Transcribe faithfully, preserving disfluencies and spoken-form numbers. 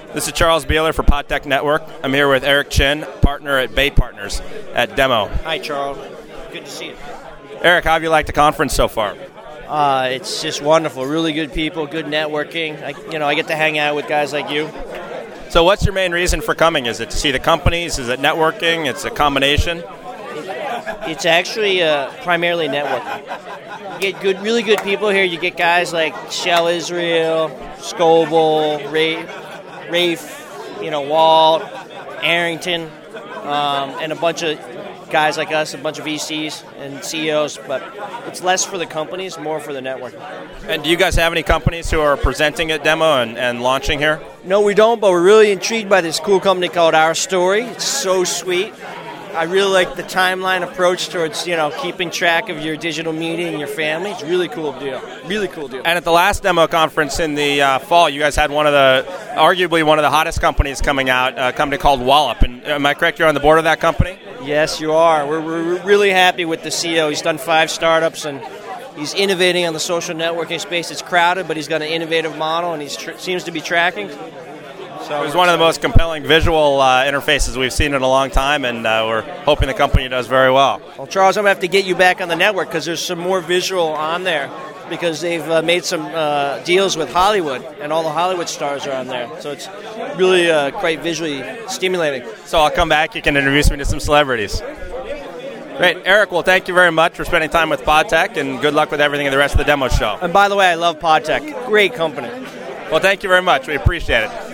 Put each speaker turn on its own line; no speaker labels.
This is Charles Beeler for PodTech Network. I'm here with Eric Chin, partner at Bay Partners at Demo.
Hi, Charles. Good to see you.
Eric, how have you liked the conference so far?
Uh, it's just wonderful. Really good people, good networking. I, you know, I get to hang out with guys like you.
So what's your main reason for coming? Is it to see the companies? Is it networking? It's a combination?
It's actually uh, primarily networking. You get good, really good people here. You get guys like Shell Israel, Scoble, Rafe, Rafe, you know, Walt, Arrington, um, and a bunch of guys like us, a bunch of V Cs and C E Os. But it's less for the companies, more for the networking.
And do you guys have any companies who are presenting at Demo and, and launching here?
No, we don't, but we're really intrigued by this cool company called Our Story. It's so sweet. I really like the timeline approach towards, you know, keeping track of your digital media and your family. It's a really cool deal. Really cool deal.
And at the last Demo conference in the uh, fall, you guys had one of the, arguably one of the hottest companies coming out, a company called Wallop. And am I correct, you're on the board of that company?
Yes, you are. We're, we're really happy with the C E O. He's done five startups, and he's innovating on the social networking space. It's crowded, but he's got an innovative model, and he tr- seems to be tracking. So
it was one of the most compelling visual uh, interfaces we've seen in a long time, and uh, we're hoping the company does very well.
Well, Charles, I'm going to have to get you back on the network because there's some more visual on there because they've uh, made some uh, deals with Hollywood, and all the Hollywood stars are on there. So it's really uh, quite visually stimulating.
So I'll come back. You can introduce me to some celebrities. Great. Eric, well, thank you very much for spending time with PodTech, and good luck with everything in the rest of the demo show.
And by the way, I love PodTech. Great company.
Well, thank you very much. We appreciate it.